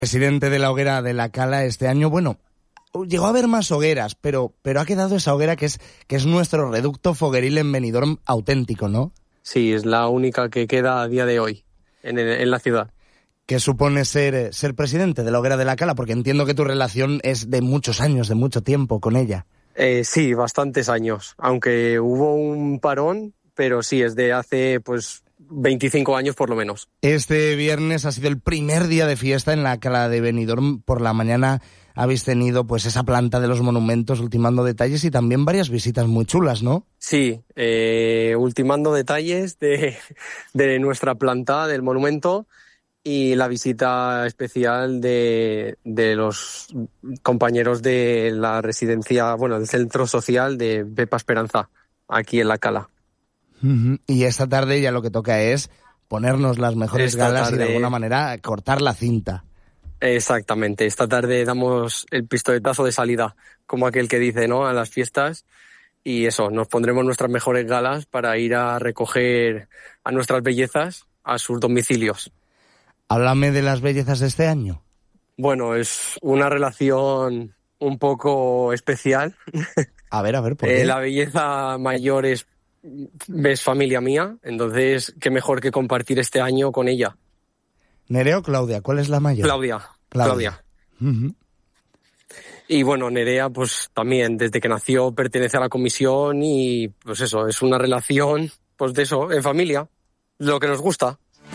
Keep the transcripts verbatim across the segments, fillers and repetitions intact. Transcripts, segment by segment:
Presidente de la hoguera de la Cala este año, bueno, llegó a haber más hogueras, pero, pero ha quedado esa hoguera que es, que es nuestro reducto fogueril en Benidorm auténtico, ¿no? Sí, es la única que queda a día de hoy en, el, en la ciudad. ¿Qué supone ser, ser presidente de la hoguera de la Cala? Porque entiendo que tu relación es de muchos años, de mucho tiempo con ella. Eh, sí, bastantes años, aunque hubo un parón, pero sí, es de hace pues veinticinco años por lo menos. Este viernes ha sido el primer día de fiesta en la Cala de Benidorm. Por la mañana habéis tenido pues esa planta de los monumentos ultimando detalles y también varias visitas muy chulas, ¿no? Sí, eh, ultimando detalles de, de nuestra planta del monumento y la visita especial de, de los compañeros de la residencia, bueno, del centro social de Pepa Esperanza, aquí en la Cala. Uh-huh. Y esta tarde ya lo que toca es ponernos las mejores esta galas tarde... y de alguna manera cortar la cinta. Exactamente, esta tarde damos el pistoletazo de salida, como aquel que dice, ¿no?, a las fiestas, y eso, nos pondremos nuestras mejores galas para ir a recoger a nuestras bellezas a sus domicilios. Háblame de las bellezas de este año. Bueno, es una relación un poco especial. A ver, a ver, ¿por qué? Eh, la belleza mayor es, es familia mía, entonces qué mejor que compartir este año con ella. ¿Nerea o Claudia? ¿Cuál es la mayor? Claudia. Claudia. Claudia. Uh-huh. Y bueno, Nerea, pues también, desde que nació pertenece a la comisión y pues eso, es una relación, pues de eso, en familia, lo que nos gusta.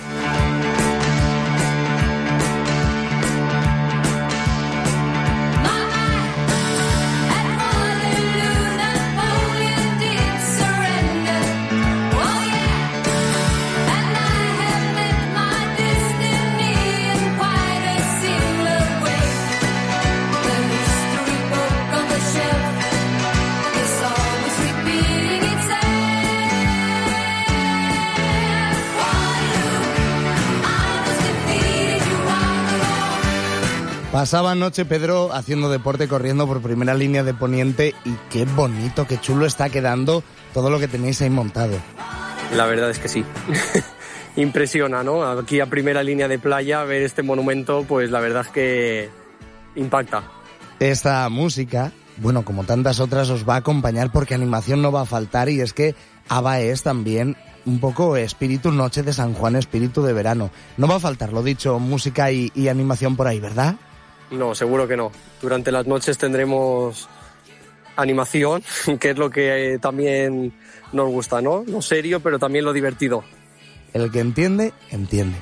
Pasaba anoche Pedro haciendo deporte, corriendo por primera línea de Poniente y qué bonito, qué chulo está quedando todo lo que tenéis ahí montado. La verdad es que sí. Impresiona, ¿no? Aquí a primera línea de playa, ver este monumento, pues la verdad es que impacta. Esta música, bueno, como tantas otras, os va a acompañar porque animación no va a faltar y es que ABBA es también un poco espíritu Noche de San Juan, espíritu de verano. No va a faltar, lo dicho, música y, y animación por ahí, ¿verdad? No, seguro que no. Durante las noches tendremos animación, que es lo que eh, también nos gusta, ¿no? Lo serio, pero también lo divertido. El que entiende, entiende.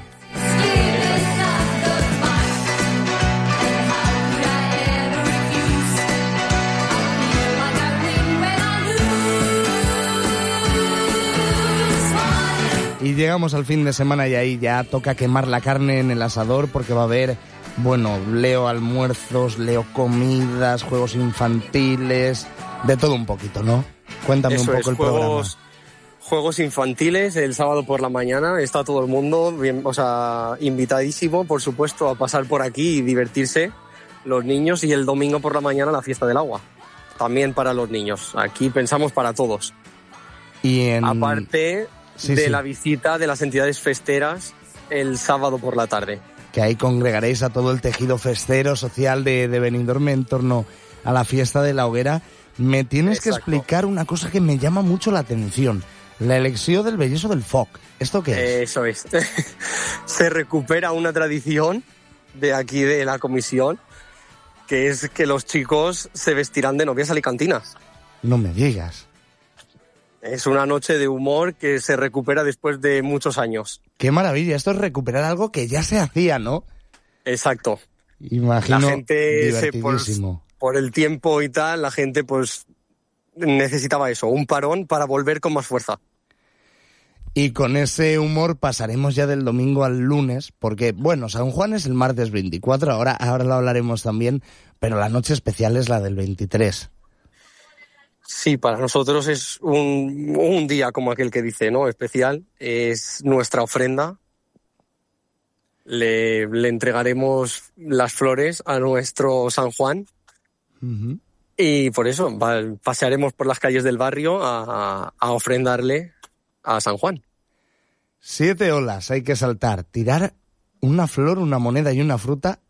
Y llegamos al fin de semana y ahí ya toca quemar la carne en el asador porque va a haber... Bueno, leo almuerzos, leo comidas, juegos infantiles, de todo un poquito, ¿no? Cuéntame Eso un poco es, el juegos, programa. Juegos infantiles, el sábado por la mañana, está todo el mundo, bien, o sea, invitadísimo, por supuesto, a pasar por aquí y divertirse, los niños, y el domingo por la mañana la fiesta del agua, también para los niños, aquí pensamos para todos. Y en... Aparte sí, de sí. la visita de las entidades festeras el sábado por la tarde. Que ahí congregaréis a todo el tejido festero social de, de Benidorm en torno a la fiesta de la hoguera. Me tienes Exacto. que explicar una cosa que me llama mucho la atención. La elección del bellezo del foc. ¿Esto qué es? Eso es. Se recupera una tradición de aquí de la comisión, que es que los chicos se vestirán de novias alicantinas. No me digas. Es una noche de humor que se recupera después de muchos años. Qué maravilla, esto es recuperar algo que ya se hacía, ¿no? Exacto. Imagino la gente se, por, divertidísimo. por el tiempo y tal, la gente pues necesitaba eso, un parón para volver con más fuerza. Y con ese humor pasaremos ya del domingo al lunes, porque, bueno, San Juan es el martes veinticuatro, ahora, ahora lo hablaremos también, pero la noche especial es la del veintitrés. Sí, para nosotros es un, un día como aquel que dice, ¿no? Especial, es nuestra ofrenda. Le, le entregaremos las flores a nuestro San Juan. Uh-huh. Y por eso va, pasearemos por las calles del barrio a, a ofrendarle a San Juan. Siete olas hay que saltar, tirar una flor, una moneda y una fruta